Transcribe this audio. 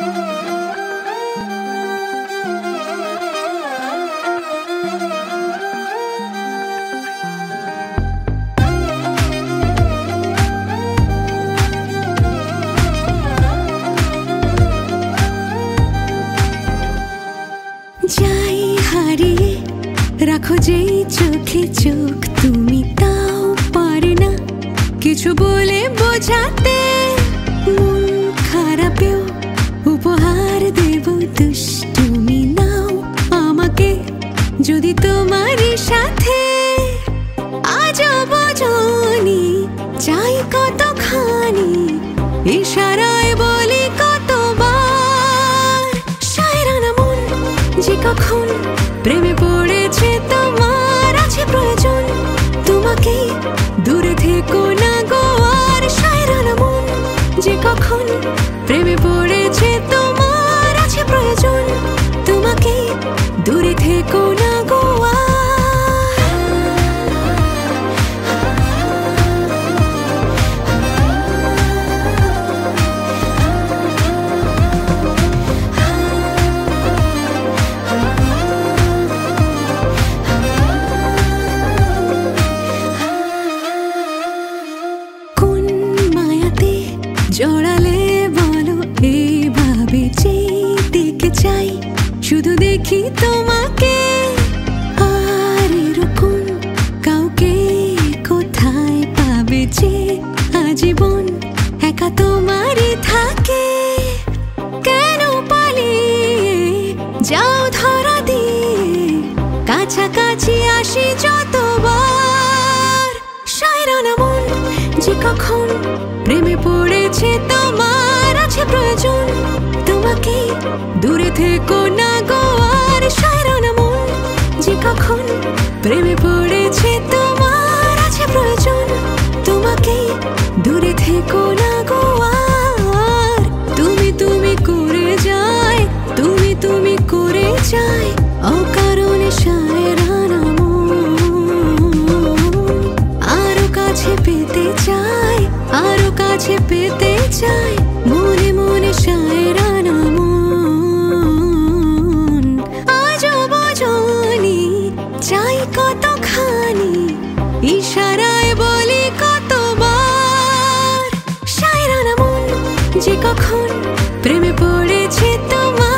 যাই হারিয়ে রাখো যেই চোখে চোখ, তুমি তাও পারে না কিছু বলে বোঝাতে। মন খারাপেও উপহার দেব দুষ্টুমি নাও আমাকে যদি তোমারই সাথে। আজব জনি চাই কতখানি, ইশারায় বলি কতবার। শায়রানা মন যে কখন প্রেমে পড়েছে, তোমার আছে প্রয়োজন তোমাকে দূরে থেকো না গো আর। শায়রানা মন যে কখন প্রেমে পড়েছে, তোমার আছে প্রয়োজন তোমাকে দূরে থেকো না গো আর। জড়ালে বলো এইভাবে যে দেখে চাই, শুধু দেখি তোমাকে। আর এরকম কাউকে কোথায় পাবে যে আজীবন একা তোমারই থাকে। কেন পালিয়ে যাও ধরা দিয়ে, কাছাকাছি আসি যতবার। শায়রানা মন যে কখন প্রেমে পড়েছে, তোমার আছে প্রয়োজন তোমাকে দূরে থেকো না গো আর। শায়রানা মন যে কখন প্রেমে পড়েছে, তোমার আছে প্রয়োজন তোমাকে দূরে থেকো না গো আর। তুমি তুমি করে যায়, তুমি তুমি করে যায় অকারণে শায়রানা মন। আরো কাছে পেতে চাই, আরো কাছে পেতে চাই, মনে মনে শায়রানা মন। আজব জনি চাই কতখানি, ইশারায় বলি কতবার। শায়রানা মন যে কখন প্রেমে পড়েছে, তোমার